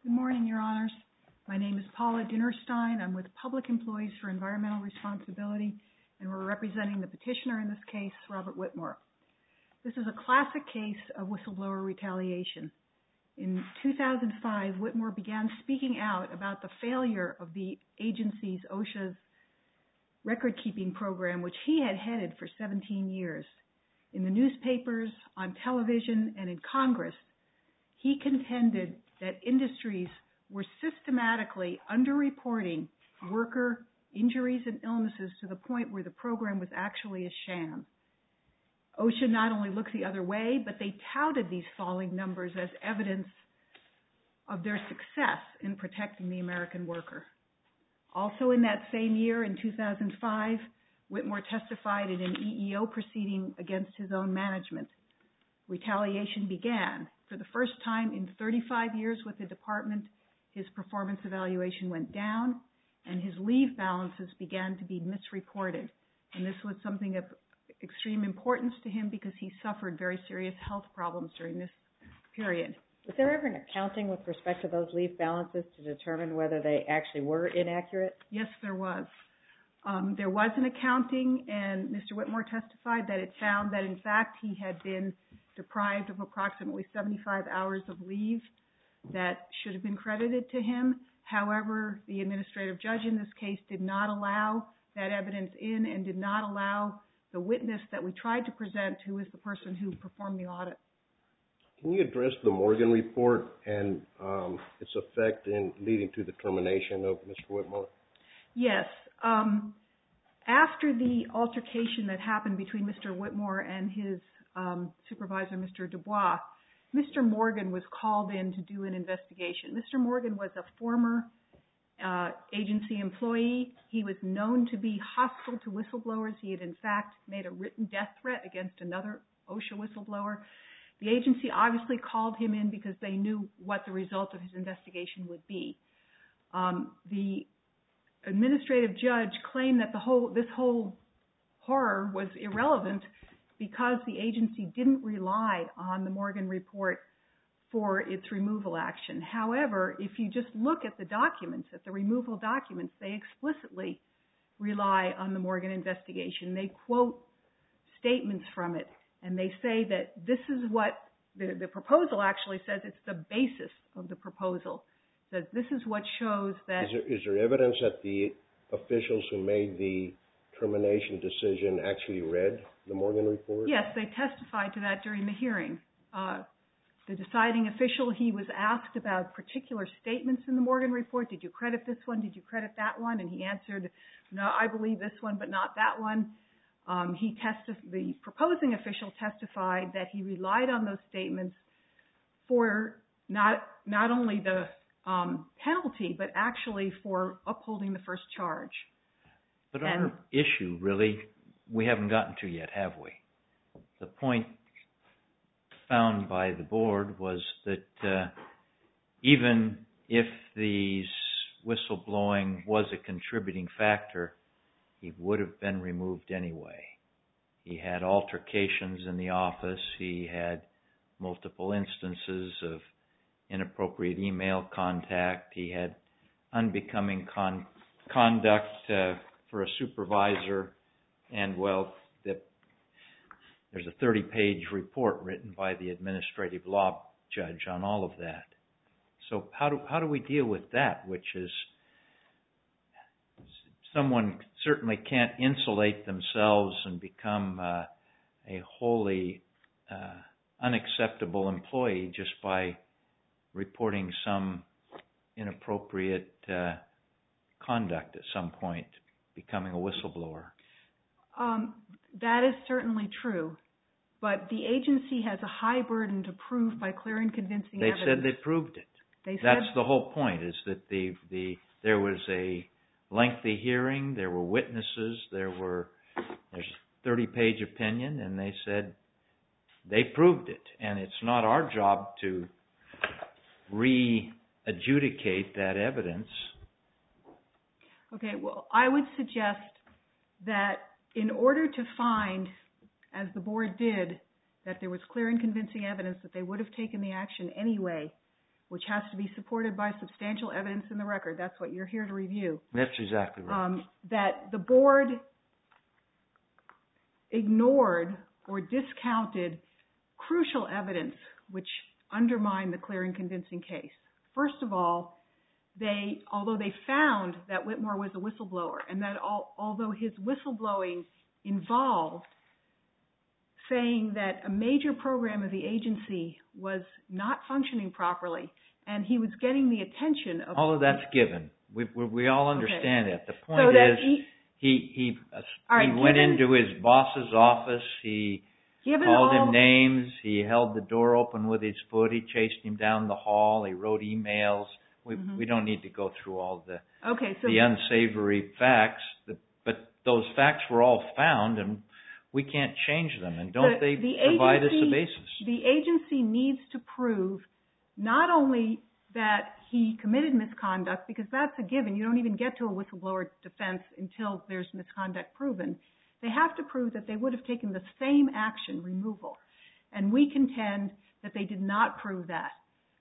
Good morning, Your Honors. My name is Paula Dinnerstein. I'm with Public Employees for Environmental Responsibility, and we're representing the petitioner in this case, Robert Whitmore. This is a classic case of whistleblower retaliation. In 2005, Whitmore began speaking out about the failure of the agency's, OSHA's, record-keeping program, which he had headed for 17 years. In the newspapers, on television, and in Congress, he contended that industries were systematically underreporting worker injuries and illnesses to the point where the program was actually a sham. OSHA not only looked the other way, but they touted these falling numbers as evidence of their success in protecting the American worker. Also in that same year, in 2005, Whitmore testified in an EEO proceeding against his own management. Retaliation began. For the first time in 35 years with the department, his performance evaluation went down, and his leave balances began to be misreported. And this was something of extreme importance to him because he suffered very serious health problems during this period. Was there ever an accounting with respect to those leave balances to determine whether they actually were inaccurate? Yes, there was. There was an accounting, and Mr. Whitmore testified that it found that, in fact, he had been deprived of approximately 75 hours of leave that should have been credited to him. However, the administrative judge in this case did not allow that evidence in and did not allow the witness that we tried to present, who was the person who performed the audit. Can you address the Morgan report and its effect in leading to the termination of Mr. Whitmore? Yes. After the altercation that happened between Mr. Whitmore and his supervisor, Mr. Dubois, Mr. Morgan was called in to do an investigation. Mr. Morgan was a former agency employee. He was known to be hostile to whistleblowers. He had, in fact, made a written death threat against another OSHA whistleblower. The agency obviously called him in because they knew what the result of his investigation would be. The administrative judge claimed that this whole horror was irrelevant because the agency didn't rely on the Morgan report for its removal action. However, if you just look at the documents, at the removal documents, they explicitly rely on the Morgan investigation. They quote statements from it, and they say that this is what the proposal actually says. It's the basis of the proposal. It says this is what shows that... Is there evidence that the officials who made the termination decision actually read the Morgan report? Yes, they testified to that during the hearing. The deciding official, he was asked about particular statements in the Morgan report. Did you credit this one? Did you credit that one? And he answered, no, I believe this one, but not that one. The proposing official testified that he relied on those statements for not only the penalty, but actually for upholding the first charge. But our issue, really, we haven't gotten to yet, have we? The point found by the board was that even if the whistleblowing was a contributing factor, he would have been removed anyway. He had altercations in the office. He had multiple instances of inappropriate email contact. He had unbecoming conduct for a supervisor. And, well, there's a 30-page report written by the administrative law judge on all of that. So how do we deal with that, which is someone certainly can't insulate themselves and become a wholly unacceptable employee just by reporting some inappropriate conduct at some point, becoming a whistleblower? That is certainly true, but the agency has a high burden to prove by clear and convincing evidence. They said they proved it. That's the whole point, is that there was a lengthy hearing, there were witnesses, there's a 30-page opinion, and they said they proved it. And it's not our job to re-adjudicate that evidence. Okay, well, I would suggest that in order to find, as the board did, that there was clear and convincing evidence that they would have taken the action anyway, which has to be supported by substantial evidence in the record. That's what you're here to review. That's exactly right. That the board ignored or discounted crucial evidence which undermined the clear and convincing case. First of all, although they found that Whitmore was a whistleblower and that although his whistleblowing involved saying that a major program of the agency was not functioning properly and he was getting the attention of... All of that's given. We all understand that. The point so that is he went into his boss's office, he called him names, he held the door open with his foot, he chased him down the hall, he wrote emails. We don't need to go through all the unsavory facts, but those facts were all found and we can't change them. And don't they provide us a basis? The agency needs to prove not only that he committed misconduct, because that's a given. You don't even get to a whistleblower defense until there's misconduct proven. They have to prove that they would have taken the same action, removal. And we contend that they did not prove that.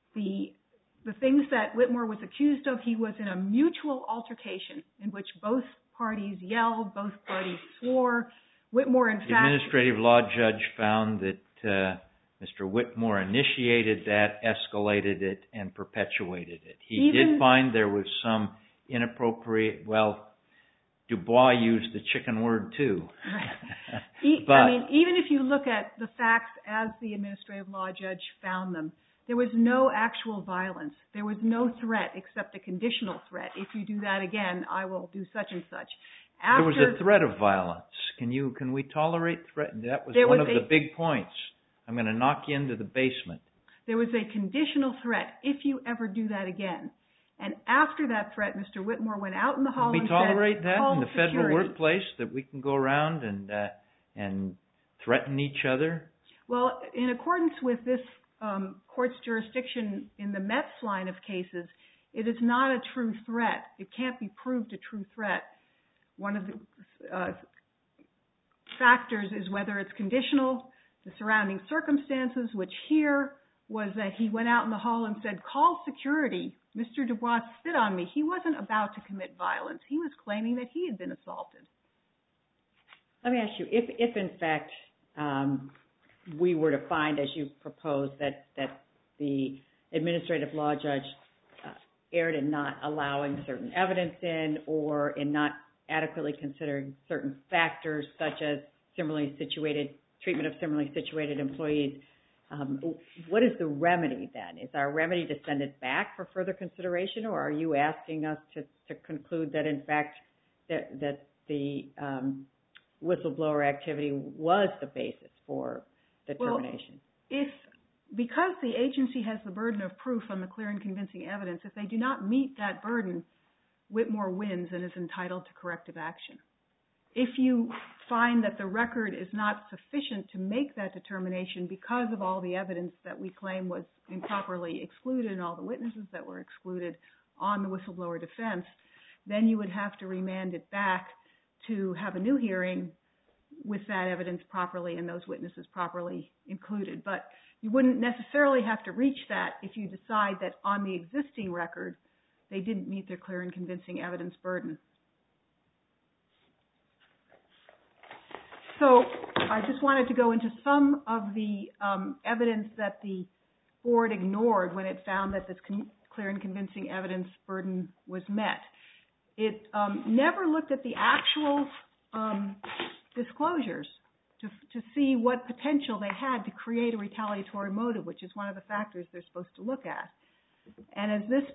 The things that Whitmore was accused of, he was in a mutual altercation in which both parties yelled, both parties swore. Whitmore, in fact... The administrative law judge found that Mr. Whitmore initiated that, escalated it, and perpetuated it. He did find there was some inappropriate... Well, Dubois used the chicken word too. Right. I mean, even if you look at the facts as the administrative law judge found them, there was no actual violence. There was no threat except a conditional threat. If you do that again, I will do such and such. There was a threat of violence. Can we tolerate threat? That was one of the big points. I'm going to knock you into the basement. There was a conditional threat, if you ever do that again. And after that threat, Mr. Whitmore went out in the hall and said, tolerate that call in the federal security. Workplace, that we can go around and threaten each other? Well, in accordance with this court's jurisdiction in the Metz line of cases, it is not a true threat. It can't be proved a true threat. One of the factors is whether it's conditional, the surrounding circumstances, which here was that he went out in the hall and said, call security. Mr. Dubois, spit on me. He wasn't about to commit violence. He was claiming that he had been assaulted. Let me ask you, if in fact we were to find, as you proposed, that the administrative law judge erred in not allowing certain evidence in or in not adequately considering certain factors such as treatment of similarly situated employees, what is the remedy then? Is our remedy to send it back for further consideration, or are you asking us to conclude that in fact that the whistleblower activity was the basis for the termination? Well, because the agency has the burden of proof on the clear and convincing evidence, if they do not meet that burden, Whitmore wins and is entitled to corrective action. If you find that the record is not sufficient to make that determination because of all the evidence that we claim was improperly excluded and all the witnesses that were excluded on the whistleblower defense, then you would have to remand it back to have a new hearing with that evidence properly and those witnesses properly included. But you wouldn't necessarily have to reach that if you decide that on the existing record they didn't meet their clear and convincing evidence burden. So I just wanted to go into some of the evidence that the board ignored when it found that this clear and convincing evidence burden was met. It never looked at the actual disclosures to see what potential they had to create a retaliatory motive, which is one of the factors they're supposed to look at. And as this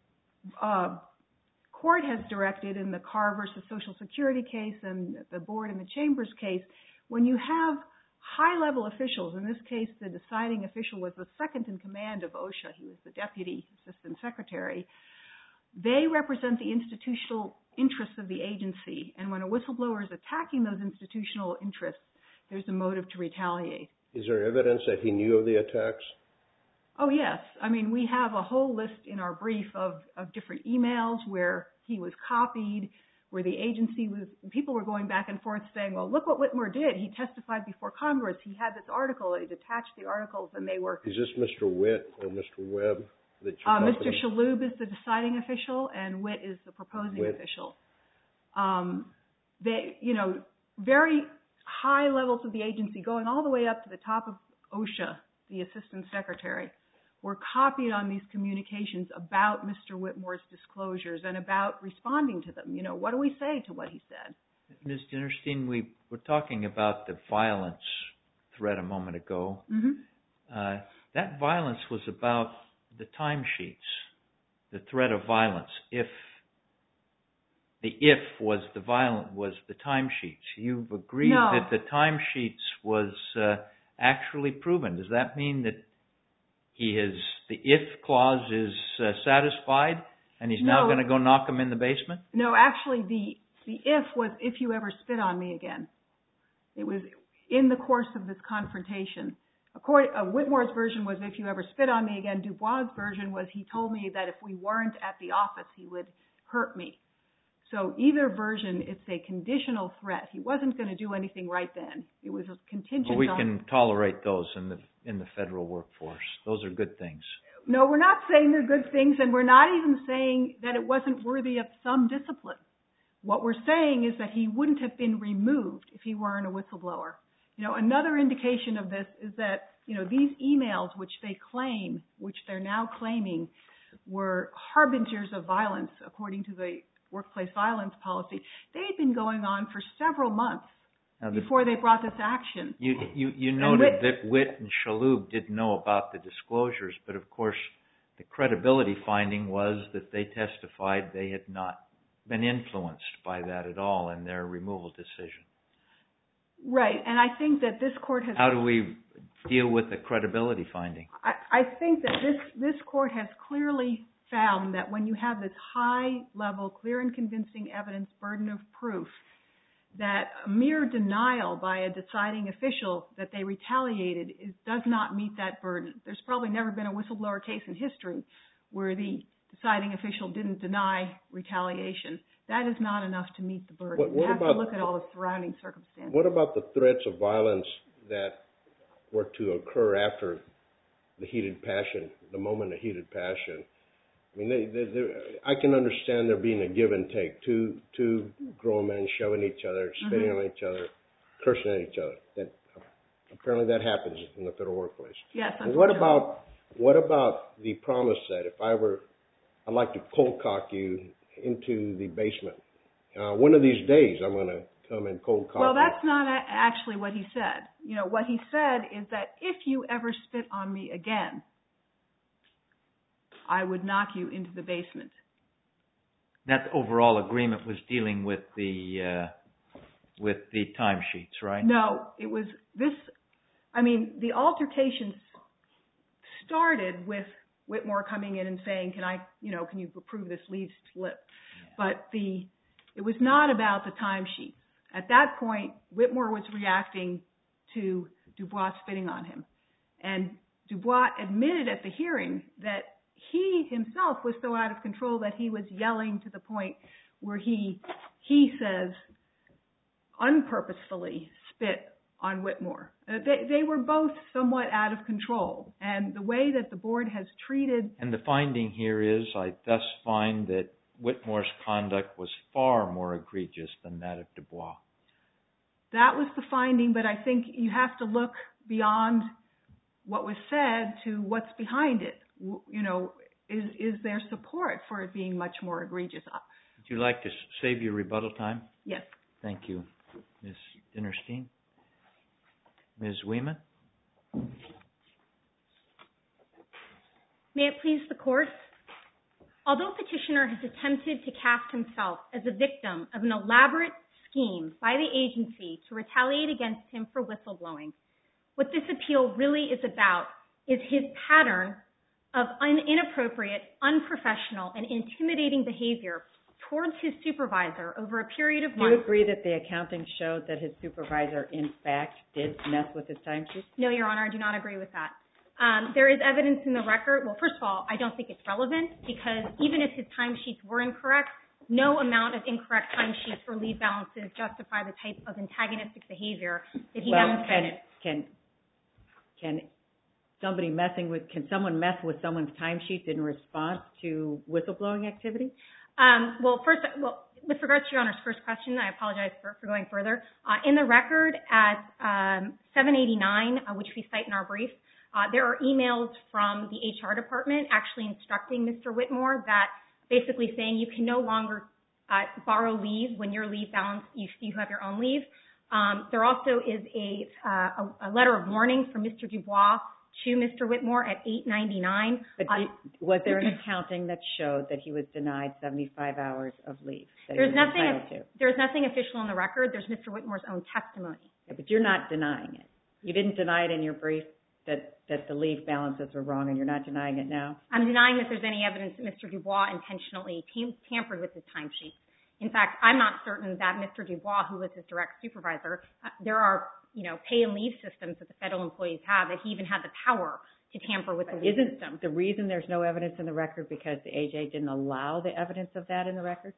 court has directed in the Carr versus Social Security case and the board in the Chambers case, when you have high-level officials, in this case the deciding official was the second in command of OSHA, he was the deputy assistant secretary, they represent the institutional interests of the agency. And when a whistleblower is attacking those institutional interests, there's a motive to retaliate. Is there evidence that he knew of the attacks? Oh, yes. I mean, we have a whole list in our brief of different emails where he was copied, where the agency was, people were going back and forth saying, well, look what Whitmore did. He testified before Congress. He had this article. He attached the articles and they were... Is this Mr. Witt or Mr. Webb? that you're talking Mr. Shalhoub is the deciding official, and Witt is the proposing official. Very high levels of the agency, going all the way up to the top of OSHA, the assistant secretary, were copied on these communications about Mr. Whitmore's disclosures and about responding to them. What do we say to what he said? Ms. Dinnerstein, we were talking about the violence threat a moment ago. Mm-hmm. That violence was about the timesheets, the threat of violence. If the timesheets. You've agreed that the timesheets was actually proven. Does that mean that the if clause is satisfied and he's now going to go knock him in the basement? No, actually the if was if you ever spit on me again. It was in the course of this confrontation. Whitmore's version was if you ever spit on me again. Dubois' version was he told me that if we weren't at the office, he would hurt me. So either version, it's a conditional threat. He wasn't going to do anything right then. It was a contingent. Well, we can tolerate those in the federal workforce. Those are good things. No, we're not saying they're good things, and we're not even saying that it wasn't worthy of some discipline. What we're saying is that he wouldn't have been removed if he weren't a whistleblower. Another indication of this is that, these emails which they're now claiming were harbingers of violence according to the workplace violence policy. They had been going on for several months before they brought this action. You noted that Witt and Shalhoub didn't know about the disclosures, but of course the credibility finding was that they testified they had not been influenced by that at all in their removal decision. Right, and I think that this court has... How do we deal with the credibility finding? I think that this court has clearly found that when you have this high-level, clear and convincing evidence burden of proof, that a mere denial by a deciding official that they retaliated does not meet that burden. There's probably never been a whistleblower case in history where the deciding official didn't deny retaliation. That is not enough to meet the burden. You have to look at all the surrounding circumstances. What about the threats of violence that were to occur after the heated passion, the moment of heated passion? I mean, I can understand there being a give and take, two grown men shoving each other, spitting on each other, cursing at each other. Apparently that happens in the federal workplace. Yes. What about the promise that if I'd like to cold cock you into the basement. One of these days I'm going to come and cold cock you. Well, that's not actually what he said. What he said is that if you ever spit on me again, I would knock you into the basement. That overall agreement was dealing with the timesheets, right? No, it was this. I mean, the altercations started with Whitmore coming in and saying, can you approve this leave slip? Yeah. But it was not about the timesheets. At that point, Whitmore was reacting to Dubois spitting on him. And Dubois admitted at the hearing that he himself was so out of control that he was yelling to the point where he says, unpurposefully spit on Whitmore. They were both somewhat out of control. And the way that the board has treated... And the finding here is, I thus find that Whitmore's conduct was far more egregious than that of Dubois. That was the finding, but I think you have to look beyond what was said to what's behind it. Is there support for it being much more egregious? Would you like to save your rebuttal time? Yes. Thank you, Ms. Dinnerstein. Ms. Wieman? May it please the Court? Although Petitioner has attempted to cast himself as a victim of an elaborate scheme by the agency to retaliate against him for whistleblowing, what this appeal really is about is his pattern of inappropriate, unprofessional, and intimidating behavior towards his supervisor over a period of months. Do you agree that the accounting showed that his supervisor, in fact, did mess with his timesheet? No, Your Honor, I do not agree with that. There is evidence in the record. Well, first of all, I don't think it's relevant because even if his timesheets were incorrect, no amount of incorrect timesheets or leave balances justify the type of antagonistic behavior that he demonstrated. Can can someone mess with someone's timesheets in response to whistleblowing activity? Well, with regards to Your Honor's first question, I apologize for going further. In the record at 789, which we cite in our brief, there are emails from the HR department actually instructing Mr. Whitmore that basically saying you can no longer borrow leave when your leave balance, you have your own leave. There also is a letter of warning from Mr. Dubois to Mr. Whitmore at 899. But was there an accounting that showed that he was denied 75 hours of leave? There's nothing official in the record. There's Mr. Whitmore's own testimony. Yeah, but you're not denying it. You didn't deny it in your brief that the leave balances were wrong, and you're not denying it now? I'm denying that there's any evidence that Mr. Dubois intentionally tampered with his timesheet. In fact, I'm not certain that Mr. Dubois, who was his direct supervisor, there are pay and leave systems that the federal employees have, that he even had the power to tamper with the leave system. Isn't the reason there's no evidence in the record because the AJ didn't allow the evidence of that in the record?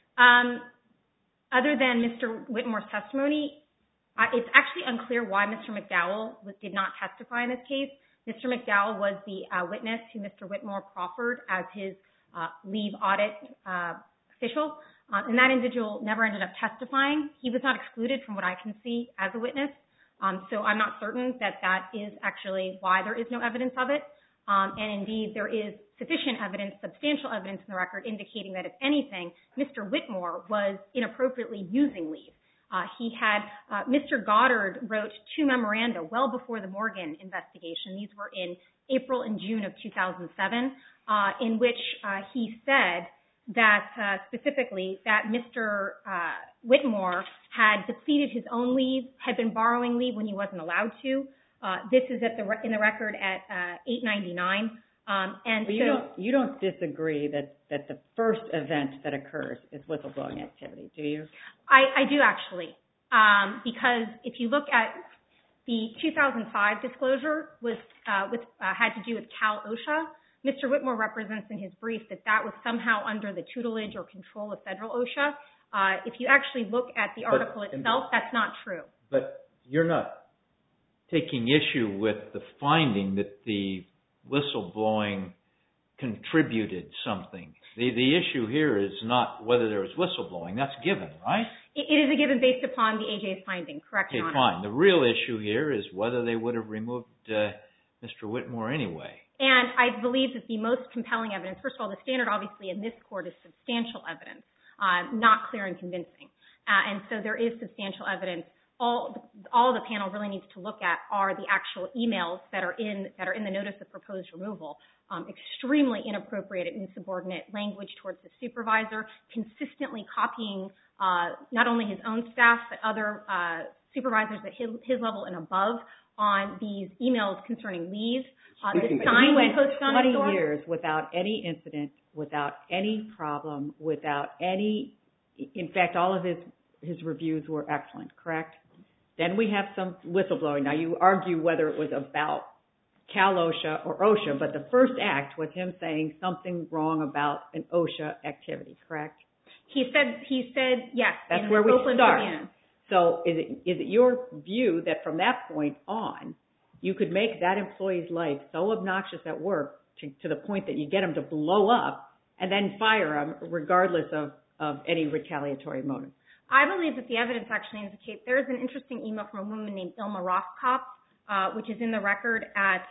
Other than Mr. Whitmore's testimony, it's actually unclear why Mr. McDowell did not testify in this case. Mr. McDowell was the witness who Mr. Whitmore proffered as his leave audit official, and that individual never ended up testifying. He was not excluded from what I can see as a witness, so I'm not certain that that is actually why there is no evidence of it. And indeed, there is sufficient evidence, substantial evidence in the record indicating that, if anything, Mr. Whitmore was inappropriately using leave. Mr. Goddard wrote 2 memoranda well before the Morgan investigation. These were in April and June of 2007, in which he said that specifically that Mr. Whitmore had depleted his own leave, had been borrowing leave when he wasn't allowed to. This is in the record at 899. And you don't disagree that the first event that occurs is whistleblowing activity, do you? I do actually, because if you look at the 2005 disclosure had to do with Cal OSHA. Mr. Whitmore represents in his brief that was somehow under the tutelage or control of federal OSHA. If you actually look at the article itself, that's not true. But you're not taking issue with the finding that the whistleblowing contributed something. The issue here is not whether there was whistleblowing. That's given, right? It is a given based upon the AJ's finding, correct, Your Honor? Okay, fine. The real issue here is whether they would have removed Mr. Whitmore anyway. And I believe that the most compelling evidence, first of all, the standard obviously in this court is substantial evidence, not clear and convincing. And so there is substantial evidence. All the panel really needs to look at are the actual emails that are in the notice of proposed removal. Extremely inappropriate and insubordinate language towards the supervisor, consistently copying not only his own staff but other supervisors at his level and above on these emails concerning leave. He went 20 years without any incident, without any problem, without any. In fact, all of his reviews were excellent, correct? Then we have some whistleblowing. Now, you argue whether it was about Cal OSHA or OSHA, but the first act was him saying something wrong about an OSHA activity, correct? He said yes. That's where we start. So is it your view that from that point on, you could make that employee's life so obnoxious at work to the point that you get him to blow up and then fire him regardless of any retaliatory motive? I believe that the evidence actually indicates there is an interesting email from a woman named Ilma Roskopf, which is in the record at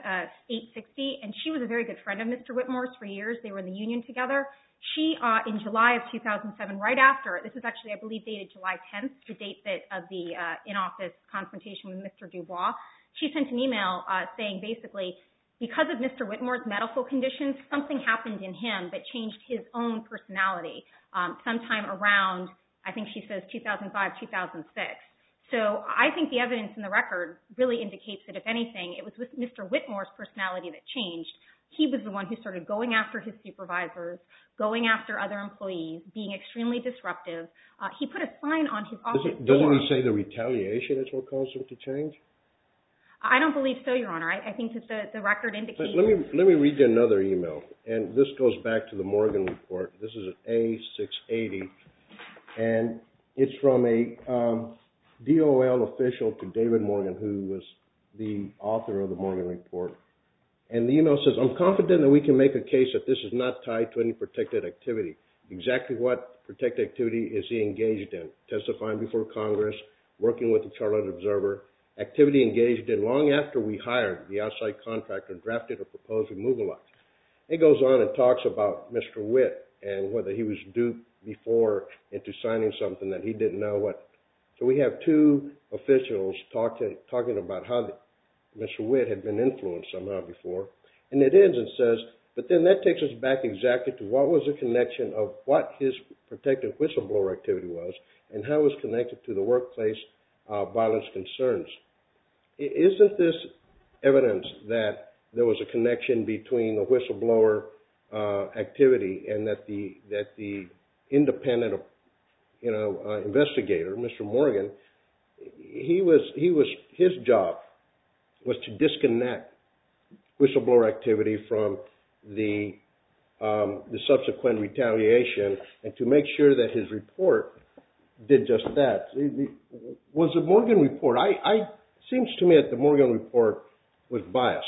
860, and she was a very good friend of Mr. Whitmore's for years. They were in the union together. She, in July of 2007, right after, this is actually, I believe, dated July 10th, the date of the in-office confrontation with Mr. Dubois, she sent an email saying basically, because of Mr. Whitmore's medical conditions, something happened in him that changed his own personality sometime around, I think she says 2005, 2006. So I think the evidence in the record really indicates that, if anything, it was with Mr. Whitmore's personality that changed. He was the one who started going after his supervisors, going after other employees, being extremely disruptive. He put a sign on his office door. Doesn't he say the retaliation is what caused him to change? I don't believe so, Your Honor. I think that the record indicates... Let me read you another email, and this goes back to the Morgan report. This is an A680, and it's from a DOL official to David Morgan, who was the author of the Morgan report. And the email says, I'm confident that we can make a case that this is not tied to any protected activity. Exactly what protected activity is he engaged in? Testifying before Congress, working with the Charlotte Observer, activity engaged in long after we hired the outside contractor and drafted a proposed removal act. It goes on and talks about Mr. Witt and whether he was duped before into signing something that he didn't know what. So we have two officials talking about how Mr. Witt had been influenced somehow before. And it ends and says, but then that takes us back exactly to what was the connection of what his protected whistleblower activity was and how it was connected to the workplace violence concerns. Isn't this evidence that there was a connection between the whistleblower activity and that the independent, investigator, Mr. Morgan, his job was to disconnect whistleblower activity from the subsequent retaliation and to make sure that his report did just that. Was the Morgan report, seems to me that the Morgan report was biased.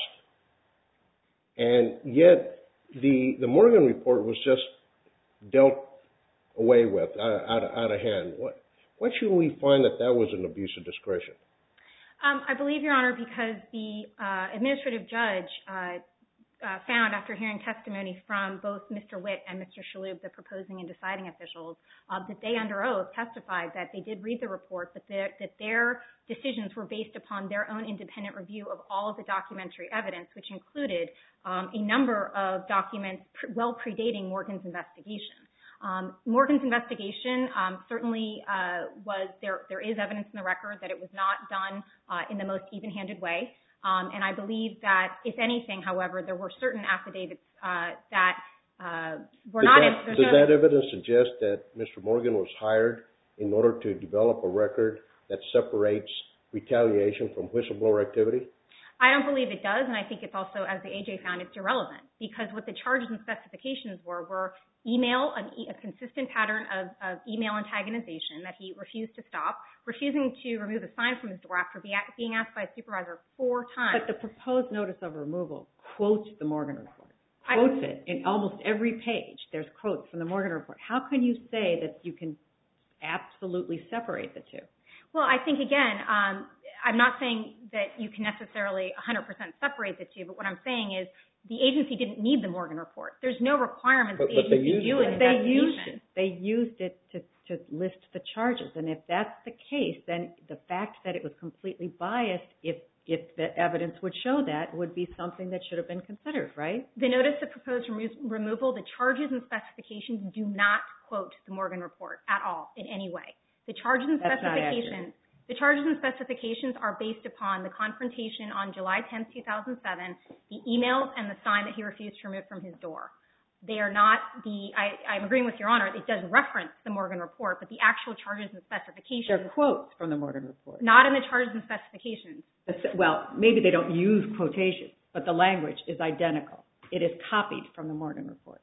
And yet the Morgan report was just dealt away with out of hand. Why should we find that was an abuse of discretion? I believe, Your Honor, because the administrative judge found, after hearing testimony from both Mr. Witt and Mr. Shalhoub, the proposing and deciding officials, that they under oath testified that they did read the report, but that their decisions were based upon their own independent review of all of the documentary evidence, which included a number of documents well predating Morgan's investigation. Morgan's investigation certainly was, there is evidence in the record that it was not done in the most even-handed way. And I believe that, if anything, however, there were certain affidavits that were not... Does that evidence suggest that Mr. Morgan was hired in order to develop a record that separates retaliation from whistleblower activity? I don't believe it does, and I think it's also, as the AJ found, it's irrelevant, because what the charges and specifications were email, a consistent pattern of email antagonization that he refused to stop, refusing to remove a sign from his door after being asked by a supervisor 4 times. But the proposed notice of removal quotes the Morgan report, quotes it in almost every page. There's quotes from the Morgan report. How can you say that you can absolutely separate the two? Well, I think, again, I'm not saying that you can necessarily 100% separate the two, but what I'm saying is the agency didn't need the Morgan report. There's no requirement that the agency do an investigation. They used it to list the charges, and if that's the case, then the fact that it was completely biased, if the evidence would show that, would be something that should have been considered, right? The notice of proposed removal, the charges and specifications do not quote the Morgan report at all in any way. The charges and specifications are based upon the confrontation on July 10, 2007, the emails and the sign that he refused to remove from his door. They are not I'm agreeing with Your Honor, it does reference the Morgan report, but the actual charges and specifications... They're quotes from the Morgan report. Not in the charges and specifications. Well, maybe they don't use quotations, but the language is identical. It is copied from the Morgan report.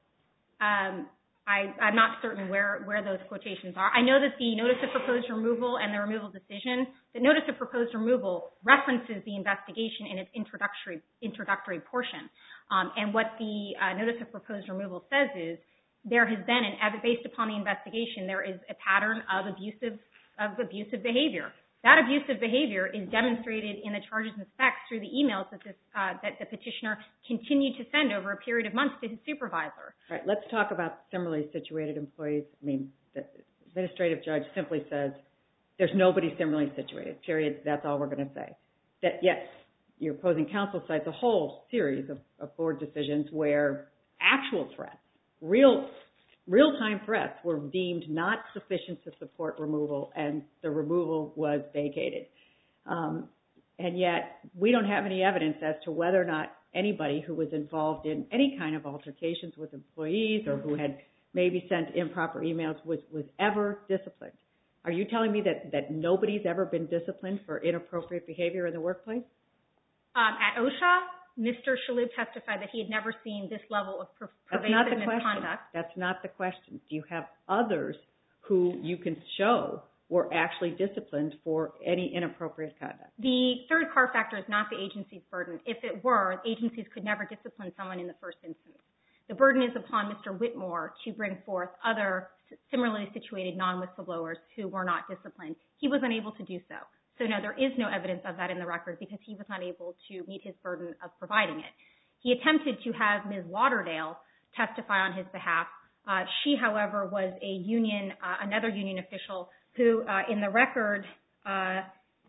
I'm not certain where those quotations are. I know that the notice of proposed removal and the removal decision, the notice of proposed removal references the investigation in its introductory portion. And what the notice of proposed removal says is there has been, based upon the investigation, there is a pattern of abusive behavior. That abusive behavior is demonstrated in the charges and specs through the emails that the petitioner continued to send over a period of months to his supervisor. All right, let's talk about similarly situated employees. I mean, the administrative judge simply says there's nobody similarly situated, period. That's all we're going to say. That, yes, your opposing counsel cites a whole series of board decisions where actual threats, real-time threats were deemed not sufficient to support removal, and the removal was vacated. And yet, we don't have any evidence as to whether or not anybody who was involved in any kind of altercations with employees or who had maybe sent improper emails was ever disciplined. Are you telling me that nobody's ever been disciplined for inappropriate behavior in the workplace? At OSHA, Mr. Shalhoub testified that he had never seen this level of pervasive misconduct. That's not the question. Do you have others who you can show were actually disciplined for any inappropriate conduct. The third Carr factor is not the agency's burden. If it were, agencies could never discipline someone in the first instance. The burden is upon Mr. Whitmore to bring forth other similarly situated non-whistleblowers who were not disciplined. He was unable to do so. So no, there is no evidence of that in the record because he was not able to meet his burden of providing it. He attempted to have Ms. Lauderdale testify on his behalf. She, however, was another union official who, in the record I'll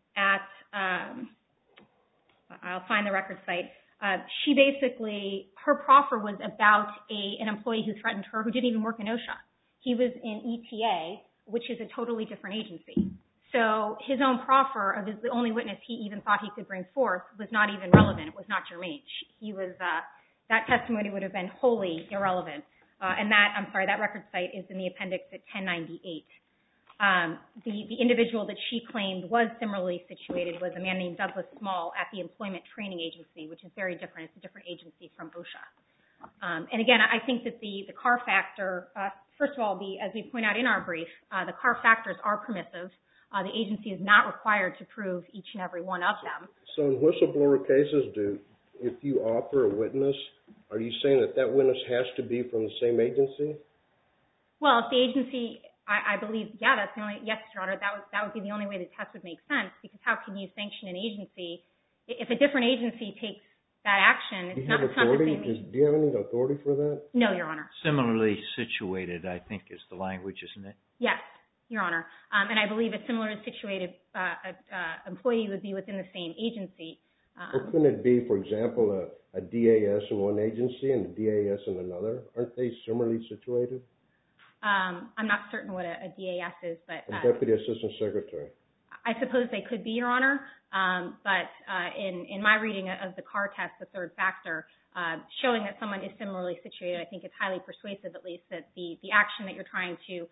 find the record site, she basically, her proffer was about an employee who threatened her who didn't even work in OSHA. He was in ETA, which is a totally different agency. So his own proffer of the only witness he even thought he could bring forth was not even relevant. It was not germane. That testimony would have been wholly irrelevant. And that record site is in the appendix at 1098. The individual that she claimed was similarly situated was a man named Douglas Small at the Employment Training Agency, which is very different. It's a different agency from OSHA. And again, I think that the Carr factor, first of all, as we point out in our brief, the Carr factors are permissive. The agency is not required to prove each and every one of them. So in whistleblower cases, if you offer a witness, are you saying that witness has to be from the same agency? Well, if the agency, I believe, that's the only, yes, Your Honor, that would be the only way the test would make sense, because how can you sanction an agency if a different agency takes that action? It's not the same agency. Do you have any authority for that? No, Your Honor. Similarly situated, I think, is the language, isn't it? Yes, Your Honor. And I believe a similarly situated employee would be within the same agency. Or couldn't it be, for example, a DAS in one agency and a DAS in another? Aren't they similarly situated? I'm not certain what a DAS is, but... A Deputy Assistant Secretary. I suppose they could be, Your Honor. But in my reading of the Carr test, the third factor, showing that someone is similarly situated, I think it's highly persuasive, at least, that the action that you're trying to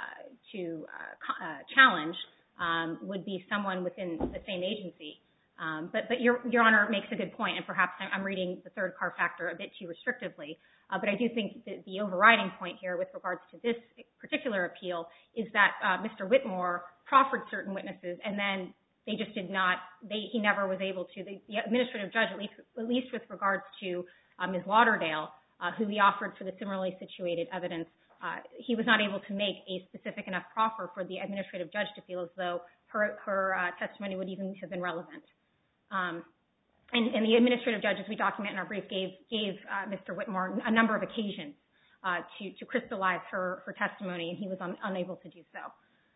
challenge would be someone within the same agency. But Your Honor makes a good point, and perhaps I'm reading the third Carr factor a bit too restrictively. But I do think that the overriding point here with regards to this particular appeal is that Mr. Whitmore proffered certain witnesses, and then they just did not, he never was able to, the administrative judge, at least with regards to Ms. Lauderdale, who he offered for the similarly situated evidence, he was not able to make a specific enough proffer for the administrative judge to feel as though her testimony would even have been relevant. And the administrative judge, as we document in our brief, gave Mr. Whitmore a number of occasions to crystallize her testimony, and he was unable to do so.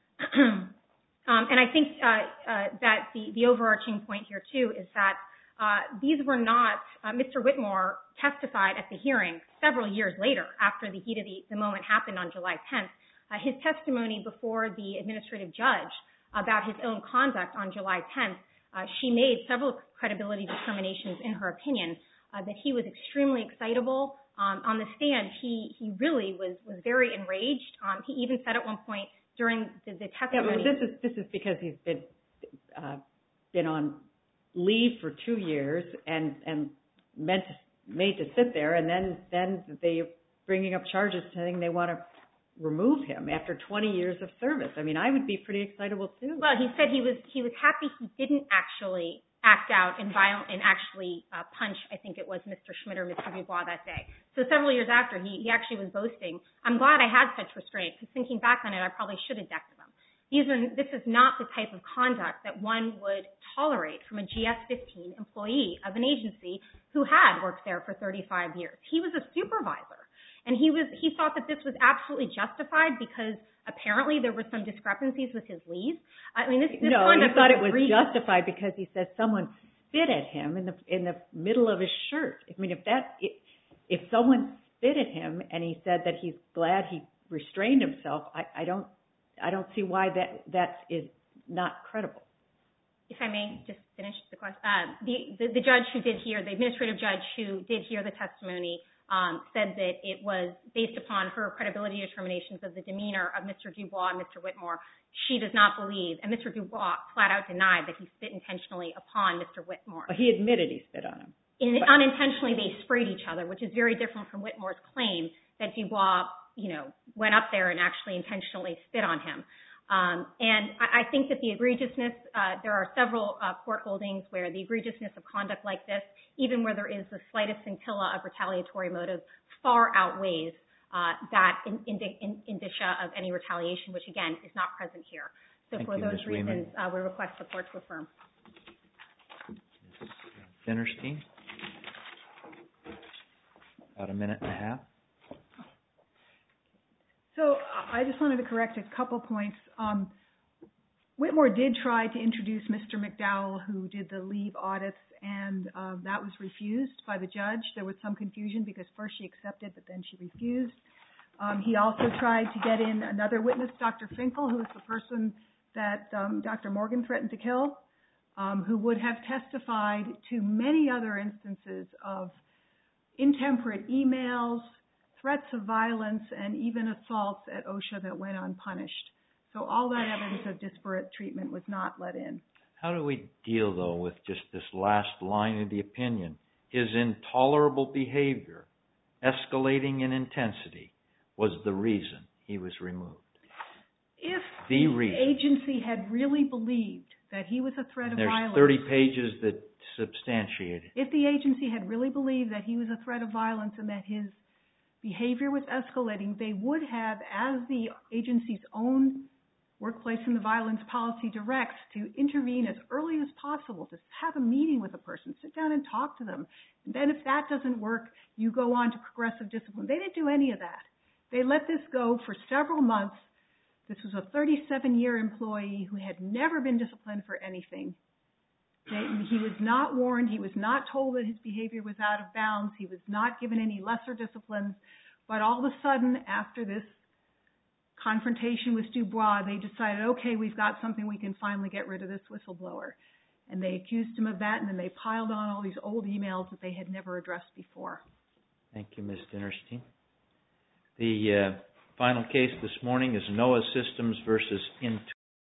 And I think that the overarching point here, too, is that these were not, Mr. Whitmore testified at the hearing several years later, after the heat of the moment happened on July 10th. His testimony before the administrative judge about his own conduct on July 10th, she made several credibility determinations in her opinion that he was extremely excitable. On the stand, he really was very enraged. He even said at one point during the testimony... Yeah, but this is because he's been on leave for 2 years and made to sit there, and then they're bringing up charges saying they want to remove him after 20 years of service. I mean, I would be pretty excitable too. Well, he said he was happy he didn't actually act out and actually punch, I think it was Mr. Schmidt or Mr. Dubois that day. So several years after, he actually was boasting, I'm glad I had such restraint, because thinking back on it, I probably should have decked them. This is not the type of conduct that one would tolerate from a GS-15 employee of an agency who had worked there for 35 years. He was a supervisor. And he thought that this was absolutely justified because apparently there were some discrepancies with his leave. I mean, he thought it was justified because he said someone spit at him in the middle of his shirt. I mean, if someone spit at him and he said that he's glad he restrained himself, I don't see why that is not credible. If I may just finish the question. The judge who did hear, the administrative judge who did hear the testimony, said that it was based upon her credibility determinations of the demeanor of Mr. Dubois and Mr. Whitmore. She does not believe, and Mr. Dubois flat out denied that he spit intentionally upon Mr. Whitmore. He admitted he spit on him. Unintentionally, they sprayed each other, which is very different from Whitmore's claim that Dubois, went up there and actually intentionally spit on him. And I think that the egregiousness, there are several court holdings where the egregiousness of conduct like this, even where there is the slightest scintilla of retaliatory motive, far outweighs that indicia of any retaliation, which again is not present here. So for those reasons, we request the court to affirm. Dinnerstein? About a minute and a half. So I just wanted to correct a couple points. Whitmore did try to introduce Mr. McDowell, who did the leave audits, and that was refused by the judge. There was some confusion because first she accepted, but then she refused. He also tried to get in another witness, Dr. Finkel, who was the person that Dr. Morgan threatened to kill, who would have testified to many other instances of intemperate emails, threats of violence, and even assaults at OSHA that went unpunished. So all that evidence of disparate treatment was not let in. How do we deal, though, with just this last line of the opinion? His intolerable behavior, escalating in intensity, was the reason he was removed. If the agency had really believed that he was a threat of violence... There's 30 pages that substantiate it. If the agency had really believed that he was a threat of violence and that his behavior was escalating, they would have, as the agency's own workplace and the violence policy directs, to intervene as early as possible, to have a meeting with a person, sit down and talk to them. And then if that doesn't work, you go on to progressive discipline. They didn't do any of that. They let this go for several months. This was a 37-year employee who had never been disciplined for anything. He was not warned. He was not told that his behavior was out of bounds. He was not given any lesser disciplines. But all of a sudden, after this confrontation with Dubois, they decided, okay, we've got something, we can finally get rid of this whistleblower. And they accused him of that, and then they piled on all these old emails that they had never addressed before. Thank you, Ms. Dinnerstein. The final case this morning is NOAA Systems versus Intuit.